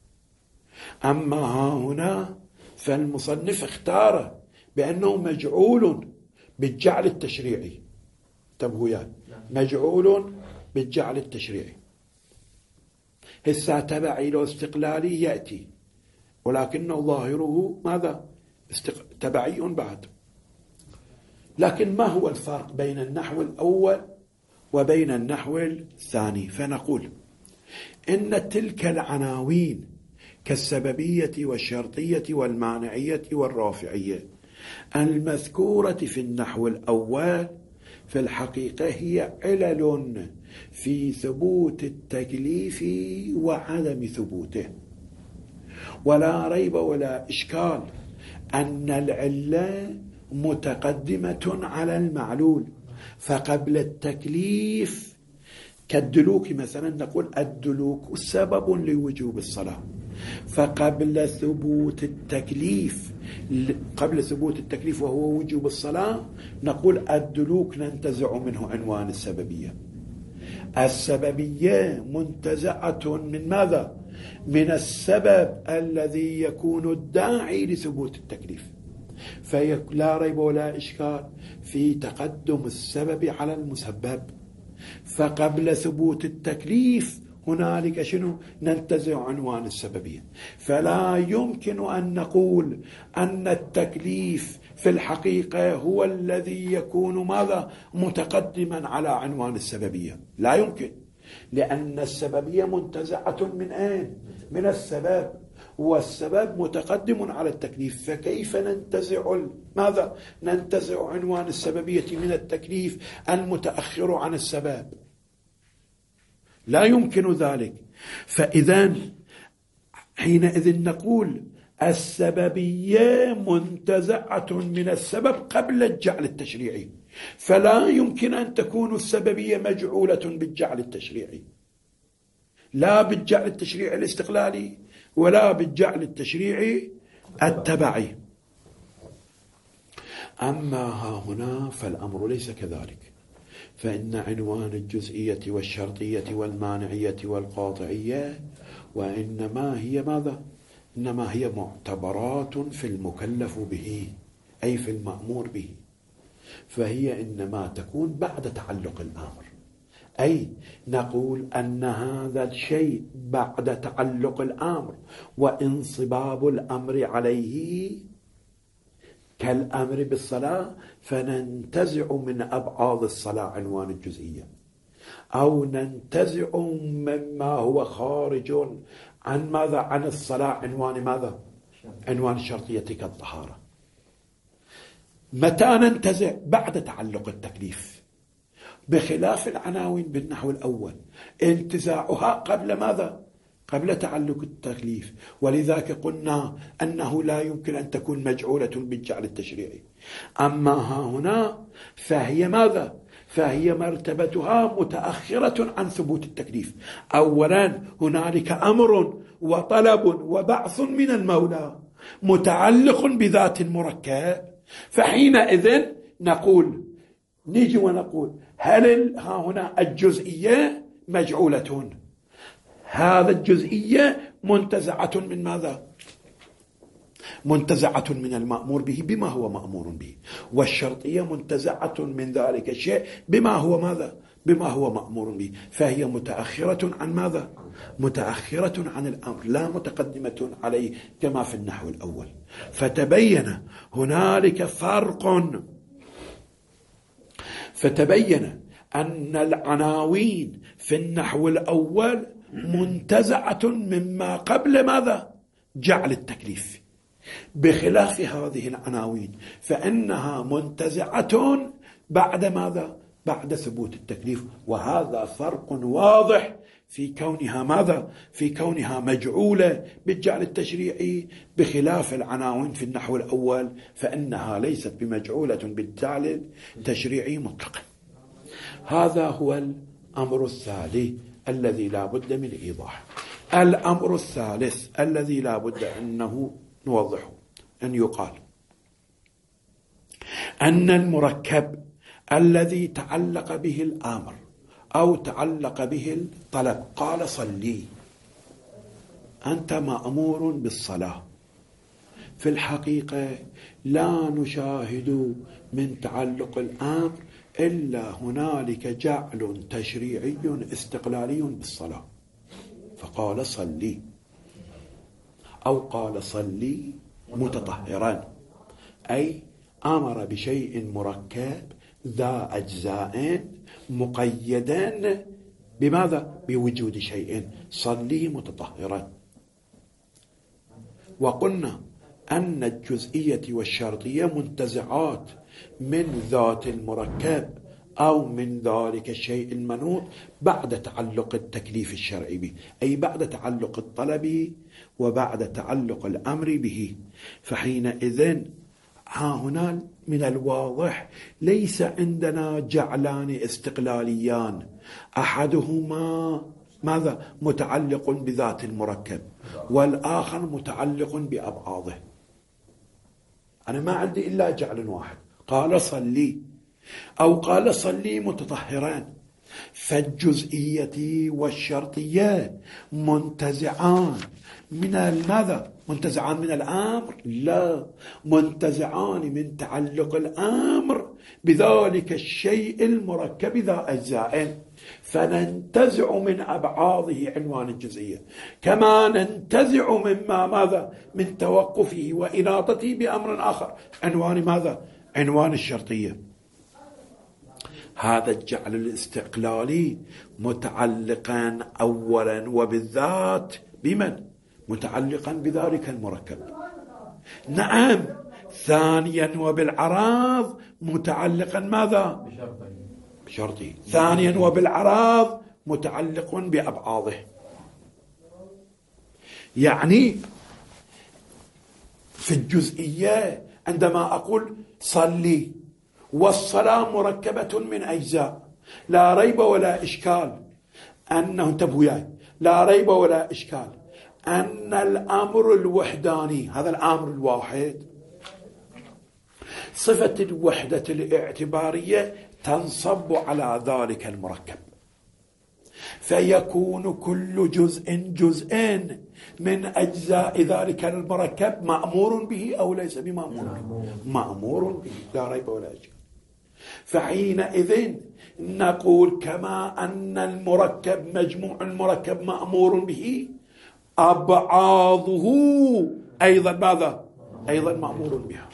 أما ها هنا فالمصنف اختار بأنه مجعول بالجعل التشريعي. انتبهوا يعني مجعول بالجعل التشريعي. هسه تبعي لو استقلالي يأتي، ولكنه ظاهره ماذا؟ استق... تبعي بعد. لكن ما هو الفرق بين النحو الأول وبين النحو الثاني؟ فنقول إن تلك العناوين كالسببية والشرطية والمانعية والرافعية المذكورة في النحو الأول في الحقيقة هي علل في ثبوت التكليف وعدم ثبوته، ولا ريب ولا إشكال أن العلة متقدمة على المعلول. فقبل التكليف كالدلوك مثلا نقول الدلوك سبب لوجوب الصلاة، فقبل ثبوت التكليف قبل ثبوت التكليف وهو وجوب الصلاة نقول الدلوك ننتزع منه عنوان السببية. السببية منتزعة من ماذا؟ من السبب الذي يكون الداعي لثبوت التكليف. فلا ريب ولا إشكال في تقدم السبب على المسبب. فقبل ثبوت التكليف هنالك شنو؟ ننتزع عنوان السببية. فلا يمكن أن نقول أن التكليف في الحقيقة هو الذي يكون ماذا؟ متقدما على عنوان السببية. لا يمكن، لأن السببية منتزعة من أين؟ من السبب، والسبب متقدم على التكليف. فكيف ننتزع ماذا؟ ننتزع عنوان السببية من التكليف المتأخر عن السبب؟ لا يمكن ذلك. فإذا حينئذ نقول السببية منتزعة من السبب قبل الجعل التشريعي، فلا يمكن أن تكون السببية مجعولة بالجعل التشريعي، لا بالجعل التشريعي الاستقلالي ولا بالجعل التشريعي التبعي. أما ها هنا فالأمر ليس كذلك، فإن عنوان الجزئية والشرطية والمانعية والقاطعية وإنما هي ماذا؟ إنما هي معتبرات في المكلف به، أي في المأمور به. فهي إنما تكون بعد تعلق الأمر، أي نقول أن هذا الشيء بعد تعلق الأمر وانصباب الأمر عليه كالأمر بالصلاة، فننتزع من أبعاد الصلاة عنوان الجزئية، أو ننتزع مما هو خارج عن ماذا؟ عن الصلاة عنوان ماذا؟ عنوان الشرطية كالطهارة. متى ننتزع؟ بعد تعلق التكليف، بخلاف العناوين بالنحو الأول انتزاعها قبل ماذا؟ قبل تعلق التكليف. ولذلك قلنا أنه لا يمكن أن تكون مجعولة بالجعل التشريعي. أما ها هنا فهي ماذا؟ فهي مرتبتها متأخرة عن ثبوت التكليف. أولا هنالك أمر وطلب وبعث من المولى متعلق بذات مركب، فحينئذ نقول نيجي ونقول هل ها هنا الجزئية مجعولة؟ هذا الجزئية منتزعة من ماذا؟ منتزعة من المأمور به بما هو مأمور به، والشرطية منتزعة من ذلك الشيء بما هو ماذا؟ بما هو مأمور به، فهي متأخرة عن ماذا؟ متأخرة عن الأمر، لا متقدمة عليه كما في النحو الأول. فتبين هنالك فرق، فتبين أن العناوين في النحو الأول منتزعة مما قبل ماذا؟ جعل التكليف، بخلاف هذه العناوين فإنها منتزعة بعد ماذا؟ بعد ثبوت التكليف. وهذا فرق واضح في كونها ماذا؟ في كونها مجعولة بالجعل التشريعي، بخلاف العناوين في النحو الأول فإنها ليست بمجعولة بالجعل التشريعي مطلقا. هذا هو الأمر الثاني الذي لا بد من إيضاحه. الأمر الثالث الذي لا بد أنه نوضحه، أن يقال أن المركب الذي تعلق به الأمر أو تعلق به الطلب، قال صلي، أنت مأمور بالصلاة، في الحقيقة لا نشاهد من تعلق الأمر إلا هنالك جعل تشريعي استقلالي بالصلاة، فقال صلي، أو قال صلي متطهرا، أي أمر بشيء مركب ذا أجزاء مقيدا بماذا؟ بوجود شيء، صلي متطهرا. وقلنا أن الجزئية والشرطية منتزعات من ذات المركب أو من ذلك الشيء المنوط بعد تعلق التكليف الشرعي به، أي بعد تعلق الطلب وبعد تعلق الأمر به. فحينئذ ها هنا من الواضح ليس عندنا جعلان استقلاليان، أحدهما ماذا؟ متعلق بذات المركب والآخر متعلق بأبعاضه. أنا ما عندي إلا جعل واحد، قال صلي أو قال صلي متطهران، فالجزئية والشرطية منتزعان من ماذا؟ منتزعان من الأمر؟ لا، منتزعان من تعلق الأمر بذلك الشيء المركب ذا أجزاء، فننتزع من أبعاضه عنوان الجزئية، كما ننتزع مما ماذا؟ من توقفه وإناطته بأمر آخر، عنوان ماذا؟ عنوان الشرطية. هذا الجعل الاستقلالي متعلقا أولا وبالذات بمن؟ متعلقا بذلك المركب. نعم، ثانيا وبالعراض متعلقا ماذا؟ بشرطه. ثانيا وبالعراض متعلق بأبعاضه. يعني في الجزئية عندما أقول صلي، والصلاة مركبة من أجزاء، لا ريب ولا إشكال أنه، انتبهوا وياي، لا ريب ولا إشكال أن الأمر الوحداني، هذا الأمر الواحد، صفة الوحدة الاعتبارية تنصب على ذلك المركب، فيكون كل جزء جزء من أجزاء ذلك المركب مأمور به أو ليس بمأمور به؟ مأمور به، لا ريب ولا إشكال. فحينئذ نقول كما أن المركب، مجموع المركب مأمور به، أبعاضه أيضا ماذا؟ أيضا مأمور بها.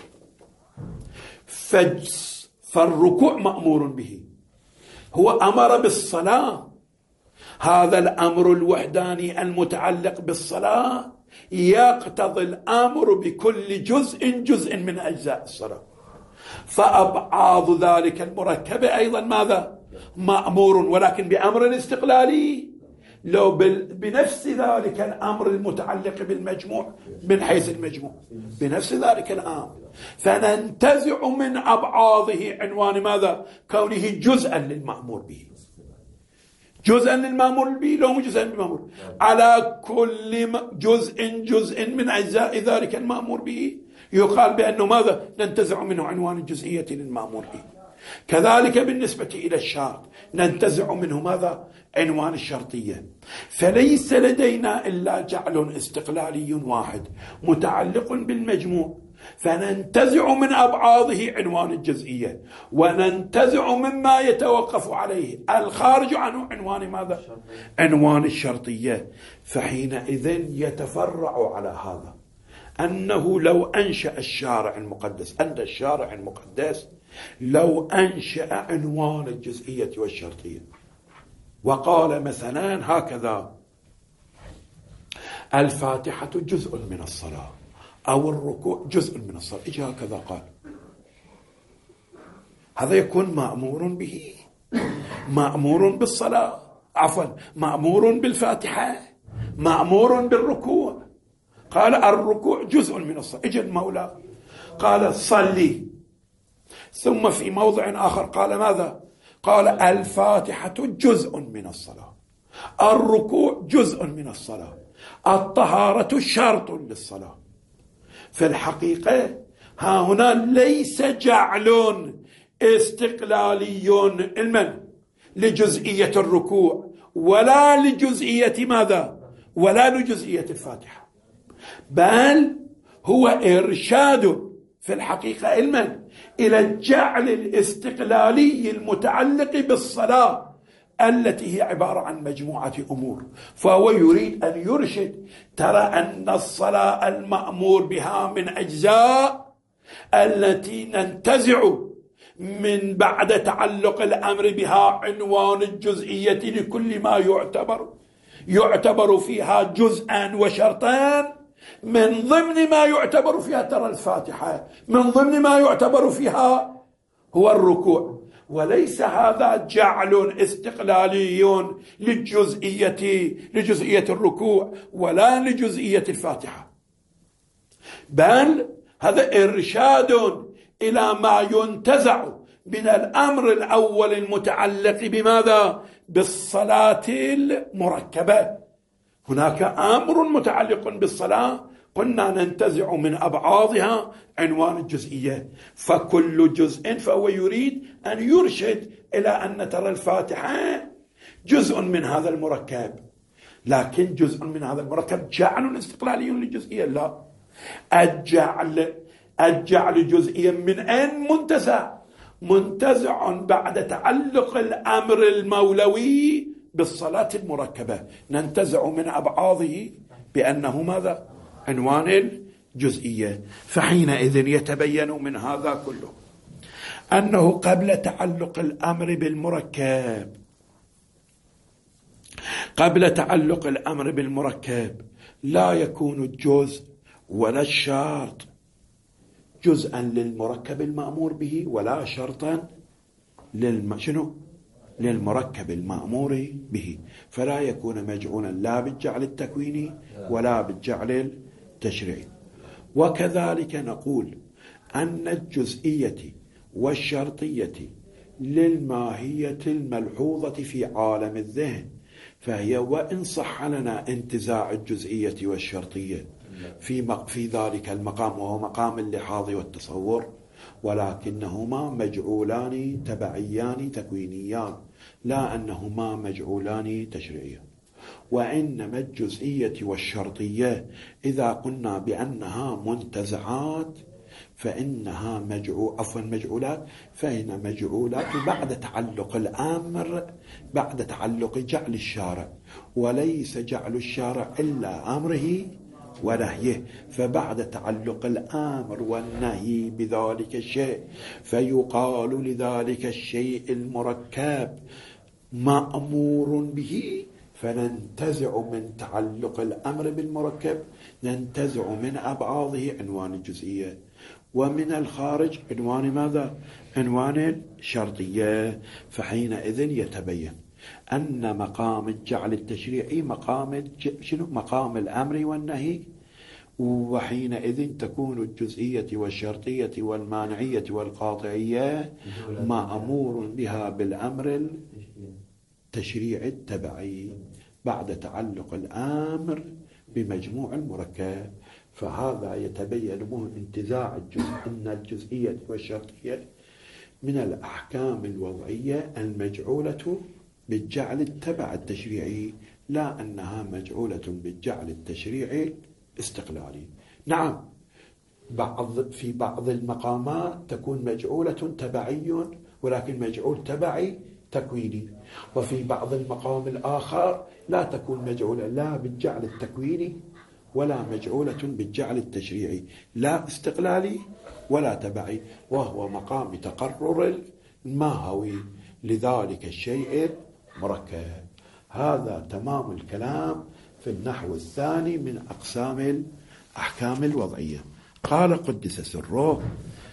فالركوع مأمور به، هو أمر بالصلاة، هذا الأمر الوحداني المتعلق بالصلاة يقتضي الأمر بكل جزء جزء من أجزاء الصلاة، فأبعاض ذلك المركب أيضا ماذا؟ مأمور، ولكن بأمر استقلالي، لو بنفس ذلك الأمر المتعلق بالمجموع من حيث المجموع، بنفس ذلك الأمر، فننتزع من أبعاضه عنوان ماذا؟ كونه جزءا للمأمور به، جزءا للمأمور به، لو مو جزءا للمأمور، على كل جزء جزء من أجزاء ذلك المأمور به يقال بأنه ماذا؟ ننتزع منه عنوان الجزئية للمأمور به. كذلك بالنسبة إلى الشرط ننتزع منه ماذا؟ عنوان الشرطية. فليس لدينا إلا جعل استقلالي واحد متعلق بالمجموع فننتزع من أبعاضه عنوان الجزئية، وننتزع مما يتوقف عليه الخارج عنه عنوان ماذا؟ عنوان الشرطية. فحينئذ يتفرع على هذا أنه لو أنشأ الشارع المقدس أن الشارع المقدس لو أنشأ عنوان الجزئية والشرطية وقال مثلا هكذا: الفاتحة جزء من الصلاة، أو الركوع جزء من الصلاة، إجا هكذا قال، هذا يكون مأمور به، مأمور بالصلاة، عفوا مأمور بالفاتحة، مأمور بالركوع. قال الركوع جزء من الصلاة، إجا المولى قال صلي، ثم في موضع آخر قال ماذا؟ قال الفاتحة جزء من الصلاة، الركوع جزء من الصلاة، الطهارة شرط للصلاة. في الحقيقة ها هنا ليس جعل استقلالي المن لجزئية الركوع ولا لجزئية ماذا؟ ولا لجزئية الفاتحة، بل هو إرشاد في الحقيقة المن إلى الجعل الاستقلالي المتعلق بالصلاة التي هي عبارة عن مجموعة أمور. فهو يريد أن يرشد: ترى أن الصلاة المأمور بها من أجزاء التي ننتزع من بعد تعلق الأمر بها عنوان الجزئية لكل ما يعتبر يعتبر فيها جزءا وشرطان، من ضمن ما يعتبر فيها ترى الفاتحة، من ضمن ما يعتبر فيها هو الركوع. وليس هذا جعل استقلالي للجزئية لجزئية الركوع ولا لجزئية الفاتحة، بل هذا إرشاد إلى ما ينتزع من الأمر الأول المتعلق بماذا؟ بالصلاة المركبة. هناك أمر متعلق بالصلاة قلنا ننتزع من أبعاضها عنوان الجزئية، فكل جزء فهو يريد أن يرشد إلى أن ترى الفاتحة جزء من هذا المركب، لكن جزء من هذا المركب جعل استقلالي للجزئية؟ لا، الجعل الجعل جزئيا من أين منتزع؟ منتزع بعد تعلق الأمر المولوي بالصلاة المركبة، ننتزع من أبعاضه بأنه ماذا؟ عنوان الجزئية. فحينئذ يتبين من هذا كله أنه قبل تعلق الأمر بالمركب قبل تعلق الأمر بالمركب لا يكون الجزء ولا الشرط جزءا للمركب المأمور به ولا شرطا للم... شنو؟ للمركب المأمور به، فلا يكون مجعولا لا بالجعل التكويني ولا بالجعل التشريعي. وكذلك نقول أن الجزئية والشرطية للماهية الملحوظة في عالم الذهن، فهي وإن صح لنا انتزاع الجزئية والشرطية في في ذلك المقام وهو مقام اللحاظ والتصور، ولكنهما مجعولان تبعيان تكوينيان، لا أنهما مجعولان تشريعيان. وإنما الجزئية والشرطية إذا قلنا بأنها منتزعات فإنها مجعول عفوا مجعولات فإن مجعولات بعد تعلق الأمر بعد تعلق جعل الشارع، وليس جعل الشارع إلا أمره ونهيه، فبعد تعلق الأمر والنهي بذلك الشيء فيقال لذلك الشيء المركب مأمور به، فننتزع من تعلق الأمر بالمركب ننتزع من أبعاضه عنوان الجزئية، ومن الخارج عنوان ماذا؟ عنوان الشرطية. فحينئذ يتبين أن مقام الجعل التشريعي مقام شنو؟ مقام الأمر والنهي، وحينئذ تكون الجزئية والشرطية والمانعية والقاطعية مأمور بها بالأمر التشريعي التبعي بعد تعلق الأمر بمجموع المركب. فهذا يتبين به انتزاع الجزء أن الجزئية والشرطية من الأحكام الوضعية المجعولة بالجعل التبع التشريعي، لا أنها مجعولة بالجعل التشريعي استقلالي. نعم، بعض في بعض المقامات تكون مجعولة تبعي، ولكن مجعول تبعي تكويني، وفي بعض المقام الآخر لا تكون مجعولة لا بالجعل التكويني ولا مجعولة بالجعل التشريعي، لا استقلالي ولا تبعي، وهو مقام تقرر الماهوي لذلك الشيء مركب. هذا تمام الكلام في النحو الثاني من أقسام الأحكام الوضعية. قال قدس سره: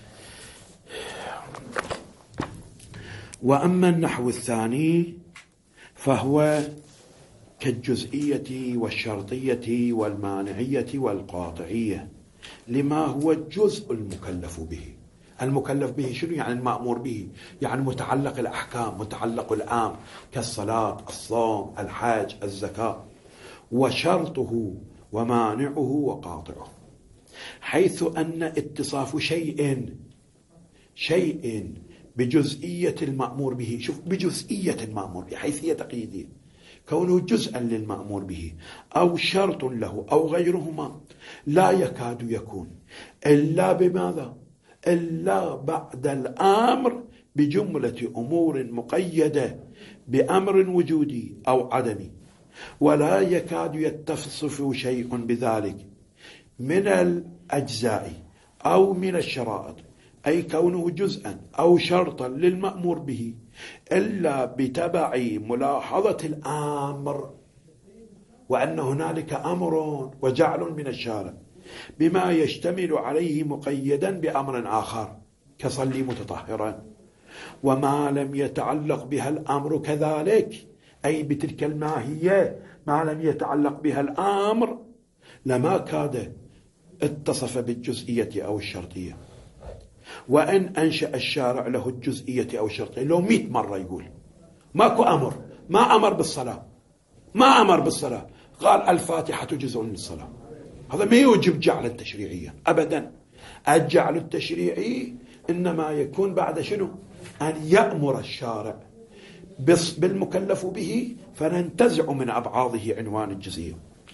وأما النحو الثاني فهو كالجزئية والشرطية والمانعية والقاطعية، لما هو الجزء المكلف به. المكلف به شنو يعني؟ المأمور به، يعني متعلق الأحكام، متعلق الأمر كالصلاة، الصوم، الحج، الزكاة، وشرطه ومانعه وقاطعه، حيث أن اتصاف شيء شيء بجزئية المأمور به، شوف بجزئية المأمور به، حيثية تقييدية، كونه جزءا للمأمور به أو شرط له أو غيرهما، لا يكاد يكون إلا بماذا؟ إلا بعد الأمر بجملة أمور مقيدة بأمر وجودي أو عدمي، ولا يكاد يتصف شيء بذلك من الأجزاء أو من الشرائط، أي كونه جزءا أو شرطا للمأمور به، إلا بتبع ملاحظة الأمر، وأن هنالك أمر وجعل من الشارع بما يشتمل عليه مقيدا بأمر آخر كصلي متطهرا، وما لم يتعلق بها الأمر كذلك، أي بتلك الماهية ما لم يتعلق بها الأمر لما كاد اتصف بالجزئية أو الشرطية. وأن أنشأ الشارع له الجزئية أو الشرطية لو مئة مرة يقول ماكو أمر، ما أمر بالصلاة، ما أمر بالصلاة، قال الفاتحة جزء من الصلاة، هذا ما يوجب جعلا تشريعيا أبدا. الجعل التشريعي إنما يكون بعد شنو؟ أن يأمر الشارع بالمكلف به فننتزع من أبعاضه عنوان الجزئية.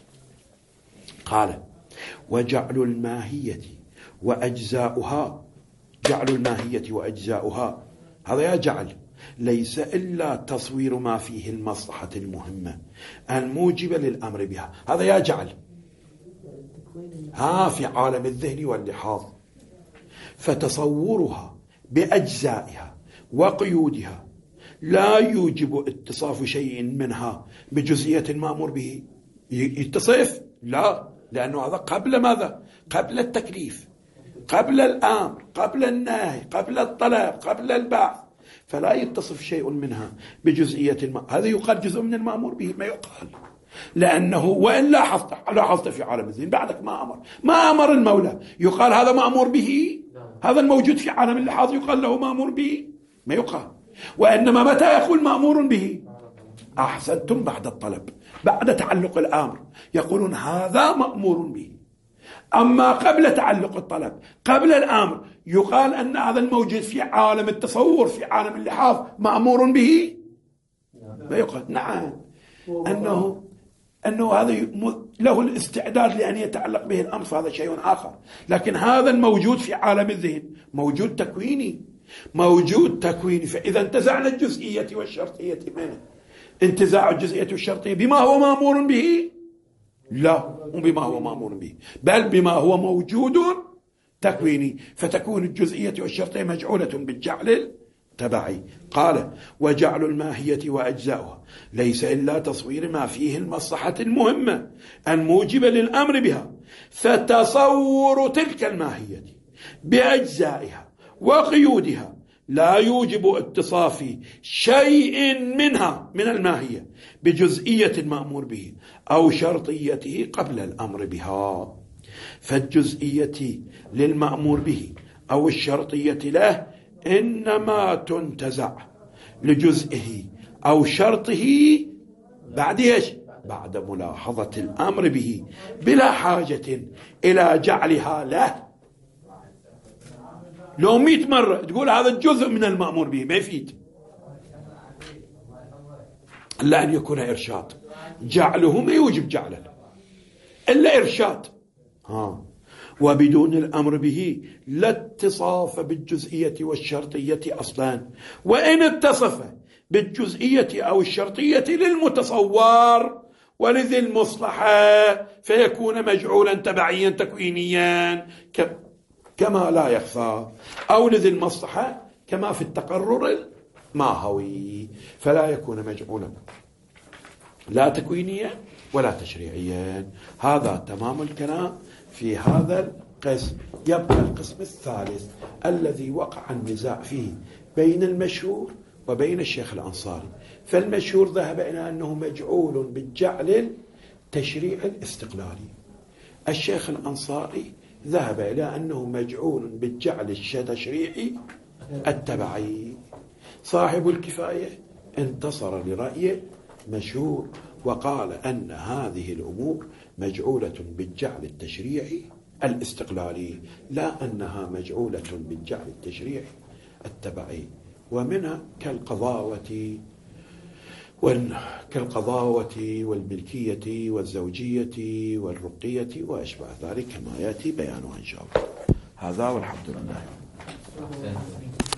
قال: وجعل الماهية وأجزاؤها، جعل الماهية وأجزاؤها هذا يا جعل ليس إلا تصوير ما فيه المصلحة المهمة الموجبة للأمر بها، هذا يا جعل ها في عالم الذهن واللحاظ، فتصورها بأجزائها وقيودها لا يوجب اتصاف شيء منها بجزئية المأمور به. يتصف؟ لا، لأنه هذا قبل ماذا؟ قبل التكليف، قبل الأمر، قبل النهي، قبل الطلب، قبل البعث، فلا يتصف شيء منها بجزئية الم... هذا يقال جزء من المأمور به، ما يقال، لأنه وإن لاحظت لاحظت في عالم الذهن بعدك ما أمر ما أمر المولى يقال هذا مأمور به، هذا الموجود في عالم اللحاظ يقال له مأمور به، ما يقال. وإنما متى يقول مأمور به؟ أحسنتم، بعد الطلب، بعد تعلق الأمر يقولون هذا مأمور به. أما قبل تعلق الطلب، قبل الأمر، يقال أن هذا الموجود في عالم التصور، في عالم اللحاظ، مأمور به، ما يقال. نعم، أنه أنه هذا له الاستعداد لأن يتعلق به الأمر، فهذا شيء آخر. لكن هذا الموجود في عالم الذهن موجود تكويني، موجود تكويني. فإذا انتزعنا الجزئية والشرطية منه، انتزاع الجزئية والشرطية بما هو مأمور به؟ لا، بما هو مأمور به، بل بما هو موجود تكويني، فتكون الجزئية والشرطية مجعولة بالجعل التبعي. قال: وجعل الماهية وأجزاؤها ليس إلا تصوير ما فيه المصلحة المهمة الموجبة للأمر بها، فتصور تلك الماهية بأجزائها وقيودها لا يوجب اتصاف شيء منها من الماهية بجزئية المأمور به أو شرطيته قبل الأمر بها. فالجزئية للمأمور به أو الشرطية له إنما تنتزع لجزئه أو شرطه بعد إيش؟ بعد ملاحظة الأمر به بلا حاجة إلى جعلها له. لو مئة مرة تقول هذا الجزء من المأمور به ما يفيد، إلا أن يكون إرشاد، جعله ما يوجب جعله إلا إرشاد. ها. وبدون الأمر به لا اتصاف بالجزئية والشرطية أصلا، وإن اتصف بالجزئية أو الشرطية للمتصور ولذي المصلحة فيكون مجعولا تبعيا تكوينيا كما لا يخفى، أو لذي المصلحة كما في التقرر الماهوي، فلا يكون مجعولا لا تكوينيا ولا تشريعيا. هذا تمام الكلام في هذا القسم. يبقى القسم الثالث الذي وقع النزاع فيه بين المشهور وبين الشيخ الأنصاري. فالمشهور ذهب إلى أنه مجعول بالجعل التشريع الاستقلالي، الشيخ الأنصاري ذهب إلى أنه مجعول بالجعل التشريعي التبعي. صاحب الكفاية انتصر لرأي مشهور وقال أن هذه الأمور مجعولة بالجعل التشريعي الاستقلالي، لا أنها مجعولة بالجعل التشريعي التبعي. ومنها كالقضاوة كالقضاوة والملكية والزوجية والرقية وأشبه ذلك كما يأتي بيانها إن شاء الله. هذا والحمد لله.